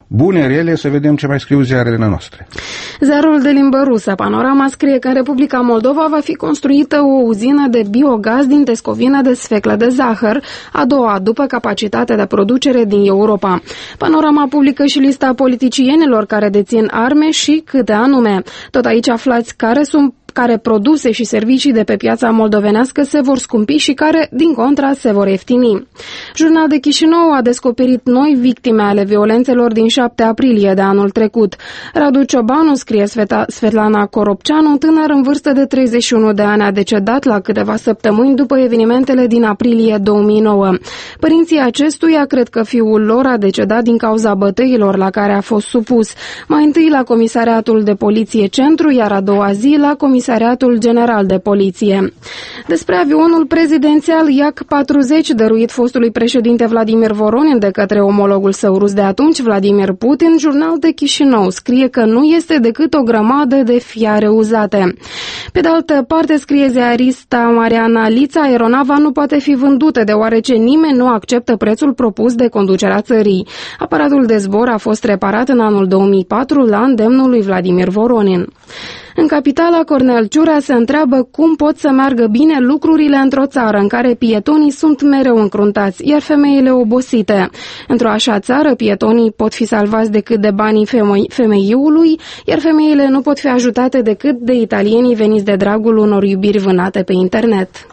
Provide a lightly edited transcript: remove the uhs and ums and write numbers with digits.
bune, rele, să vedem ce mai scriu ziarele noastre. Ziarul de limbă rusă, Panorama, scrie că în Republica Moldova va fi construită o uzină de biogaz din tescovina de sfeclă de zahăr, a doua după capacitatea de producere din Europa. Panorama publică și lista politicienilor care dețin arme și câte anume. Tot aici aflați care produse și servicii de pe piața moldovenească se vor scumpi și care, din contra, se vor ieftini. Jurnal de Chișinău a descoperit noi victime ale violențelor din 7 aprilie de anul trecut. Radu Ciobanu, scrie Svetlana Coropceanu, tânăr în vârstă de 31 de ani, a decedat la câteva săptămâni după evenimentele din aprilie 2009. Părinții acestuia cred că fiul lor a decedat din cauza bătăilor la care a fost supus. Mai întâi la Comisariatul de Poliție Centru, iar a doua zi la Comisariatul General de Poliție. Despre avionul prezidențial Yak-40 dăruit fostului președinte Vladimir Voronin de către omologul său rus de atunci, Vladimir Putin, Jurnal de Chișinău scrie că nu este decât o grămadă de fiare uzate. Pe de altă parte, scrie ziarista Mariana Lița, aeronava nu poate fi vândută deoarece nimeni nu acceptă prețul propus de conducerea țării. Aparatul de zbor a fost reparat în anul 2004 la îndemnul lui Vladimir Voronin. În capitala, Cornel Ciurea se întreabă cum pot să meargă bine lucrurile într-o țară în care pietonii sunt mereu încruntați, iar femeile obosite. Într-o așa țară, pietonii pot fi salvați decât de banii femeiului, iar femeile nu pot fi ajutate decât de italienii veniți de dragul unor iubiri vânate pe internet.